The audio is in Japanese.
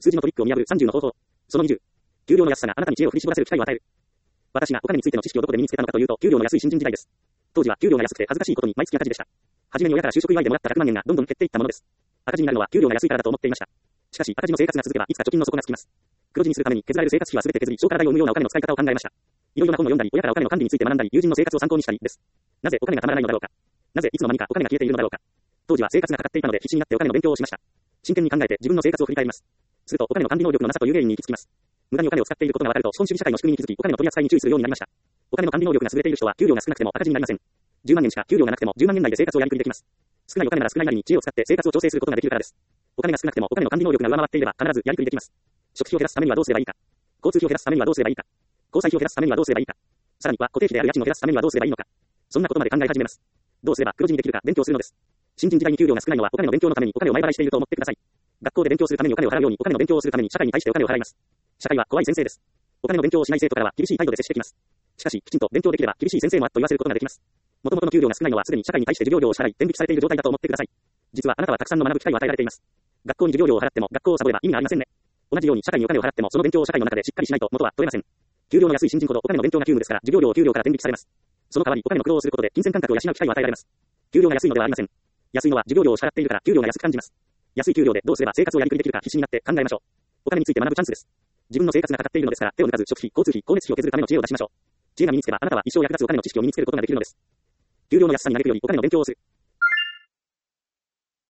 数字のトリックを見破る30の方法。その20。給料の安さがあなたに知恵を振り絞らせる機会を与える。私がお金についての知識をどこで身につけたのかというと、給料の安い新人時代です。当時は給料が安くて恥ずかしいことに毎月赤字でした。はじめに親から就職祝いでもらった100万円がどんどん減っていったものです。赤字になるのは給料が安いからだと思っていました。しかし赤字の生活が続けばいつか貯金の底がつきます。黒字にするために削られる生活費は全て削り、消化代を生むようなお金の使い方を考えました。いろいろな本を読んだり、親からお金の管理について学んだり、友人の生活を参考にしたりです。なぜお金がたまらないのだろうか。なぜいつの間にかお金が消えているのだろうか。当時は生活がかかっていたので必死になってお金の勉強をしました。真剣に考えて自分の生活を振り返ります。するとお金の管理能力のなさという原因に行き着きます。無駄にお金を使っていることがわかると資本主義社会の仕組みに気づき、お金の取り扱いに注意するようになりました。お金の管理能力が優れている人は給料が少なくても赤字になりません。10万円しか給料がなくても10万円内で生活をやりくりできます。少ないお金なら少ないなりに知恵を使って生活を調整することができるからです。お金が少なくてもお金の管理能力が上回っていれば必ずやりくりできます。食費を減らすためにはどうすればいいか。交通費を減らすためにはどうすればいいか。交際費を減らすためにはどうすればいいか。さらには固定費である家賃を減らすためにはどうすればいいのか。そんなことまで考え始めます。どうすれば黒字にできるか勉強するのです。新人時代に給料が少ないのはお金の勉強のためにお金を前払いしていると思ってください。学校で勉強するためにお金を払うようにお金の勉強をするために社会に対してお金を払います。社会は怖い先生です。お金の勉強をしない生徒からは厳しい態度で接してきます。しかし、きちんと勉強できれば厳しい先生もあっと言わせることができます。元々の給料が少ないのはすでに社会に対して授業料を支払い、天引きされている状態だと思ってください。実はあなたはたくさんの学ぶ機会を与えられています。学校に授業料を払っても学校をサボれば意味がありませんね。同じように社会にお金を払ってもその勉強を社会の中でしっかりしないと元は取れません。給料の安い新人ほどお金の勉強が急務ですから授業料を給料から天引きされます。その代わりお金の苦労をすることで金銭感覚を養う機会を与えられます。給料が安いのではありません。安いのは授業料を支払っているから給料が安く感じます。安い給料でどうすれば生活をやりくりできるか必死になって考えましょう。お金について学ぶチャンスです。自分の生活がかかっているのですから手を抜かず食費、交通費、光熱費を削るための知恵を出しましょう。知恵が身につけばあなたは一生役立つお金の知識を身につけることができるのです。給料の安さに嘆くよりお金の勉強をする。